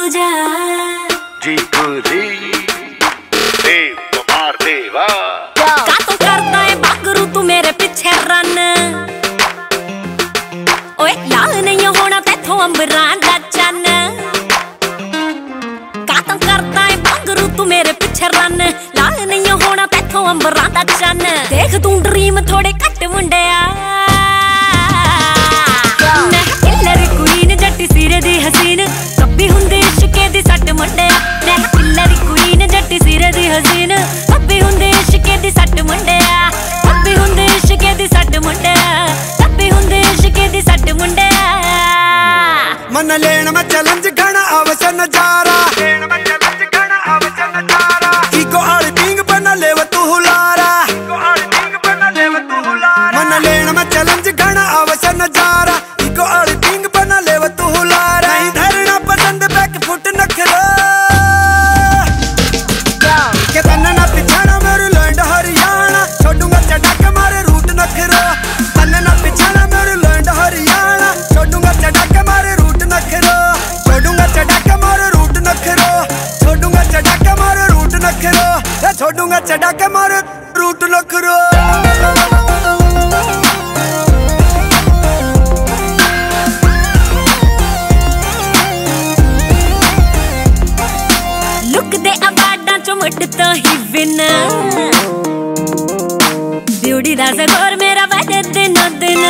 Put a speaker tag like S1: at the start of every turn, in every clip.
S1: जा
S2: जी पूरी देव मार देवा
S1: का तू करता है बागरू तू मेरे पीछे रन ओए लाल नहीं होना तेथों अंबरां दा चन का तू करता है बागरू तू मेरे पीछे रन लाल नहीं होना तेथों अंबरां दा चन देख तू ड्रीम थोड़े घट मुंडिया मैं किलर क्वीन जट्टी सिरे दी हसीन कभी हुंदे इश्के दी सट मुंडिया मैं किलर क्वीन जट्टी सिरे दी हसीन कभी हुंदे इश्के दी सट मुंडिया कभी हुंदे इश्के दी सट मुंडिया कभी हुंदे इश्के दी सट मुंडिया
S3: मन लेन में चैलेंज घना आवसे नजारा लेन में चैलेंज घना आवसे नजारा की को आली पिंग बना लेव तू हुलारा को आली पिंग बना लेव तू हुलारा मन लेन में चैलेंज घना आवसे नजारा की को आली पिंग बना लेव तू हुलारा नहीं धरना पसंद बैक फुट नखरा के तन्ना ना पिछाना मेरे लैंड हरियाणा छोड़ूंगा चढ़ा के मारे रूट नखरा तन्ना ना पिछाना मेरे लैंड हरियाणा छोड़ूंगा चढ़ा के मारे रूट नखरा छोड़ूंगा चढ़ा के मारे रूट नखरा छोड़ूंगा चढ़ा के मारे रूट नखरा छोड़ूंगा चढ़ा के मारे रूट नखरा
S1: लुक दे अवार्डां चों मुड़ तो ही विन ब्यूटी दा स्कोर मेरा वधे दिनों दिन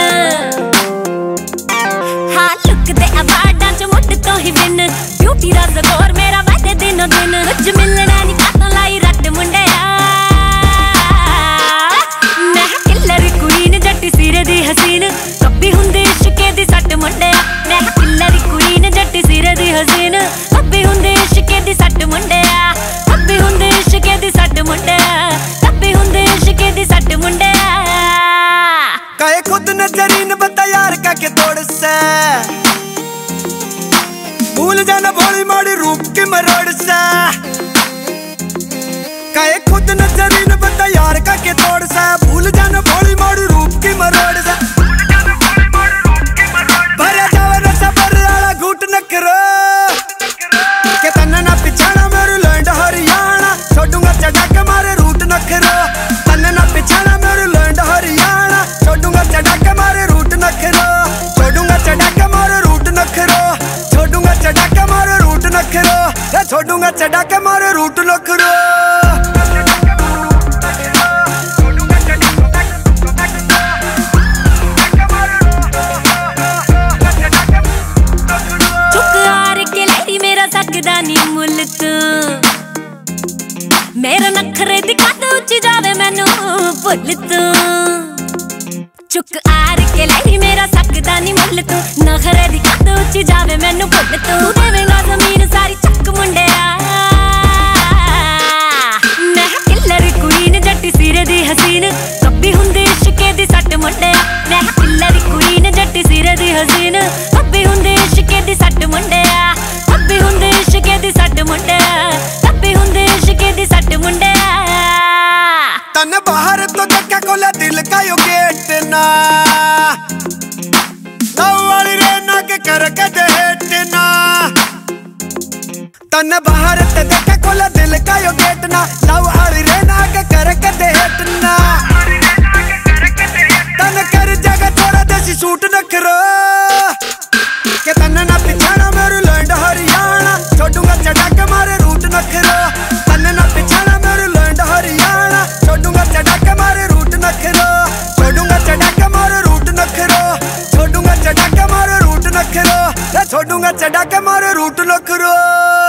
S1: हाँ लुक दे अवार्डां चों मुड़ तो ही विन ब्यूटी दा स्कोर मेरा वधे दिनों दिन कुछ मिलना नहीं कातों लाई रट मुंडिया मैं किलर क्वीन जट्टी सिरे दी हसीन कभी हुंदे इश्के दी सट मुंडिया मैं किलर क्वीन जट्टी सिरे दी हसीन कभी हुंदे इश्के दी सट मुंडिया कभी हुंदे इश्के दी सट मुंडिया कभी हुंदे इश्के दी सट मुंडिया
S3: कहे खुद नजरीन बता यार का के तोड़ से भूल जाना भोली मोड़ी रूप की मरोड़ से कहे खुद नजरीन बता यार का के तोड़ से भूल जाना भोली मोड़ी रूप की मरोड़ से भरे जावे रसा भरे वाला घूट नखरा के तन्ना ना पिछाना मेरे लैंड हरियाणा छोड़ूंगा चढ़ा के मारे रूट नखरा तन्ना ना पिछाना मेरे लैंड हरियाणा छोड़ूंगा चढ़ा के मारे रूट नखरा छोड़ूंगा चढ़ा के मारे रूट नखरा छोड़ूंगा चढ़ा के मारे रूट नखरा छोड़ूंगा चढ़ा के मारे रूट नखरा
S1: मुल तू मेरा नखरे दी कद उच्ची जावे मैनू भुल तू चुक आर के लाई मेरा सकदा नी मुल तू नखरे दी कद उच्ची जावे मैनू भुल तू देवेगा जमीन सारी चक मुंडिया मैं किलर क्वीन जट्टी सिरे दी हसीन कभी हुंदे इश्के दी सट मुंडिया मैं किलर क्वीन जट्टी सिरे दी हसीन कभी हुंदे इश्के दी सट मुंडिया कभी हुंदे इश्के दी सट मुंडिया कभी हुंदे इश्के दी सट मुंडिया
S3: तन बाहर तो देखा कोला दिल का यो गेट ना वाली रहना के कर के देट ना तन बाहर तो देखा कोला दिल का यो गेट ना लव वाली रहना के कर के देट ना तन कर जगह थोड़ा देसी सूट नखरा के तन ना पिछाना मेरे लैंड हरियाणा छोड़ूंगा चढ़ा के मारे रूट नखरा तन ना पिछाना मेरे लैंड हरियाणा छोड़ूंगा चढ़ा के मारे रूट नखरा छोड़ूंगा चढ़ा के मारे रूट नखरा छोड़ूंगा चढ़ा के मारे रूट नखरा छोड़ूंगा चढ़ा के मारे रूट नखरा।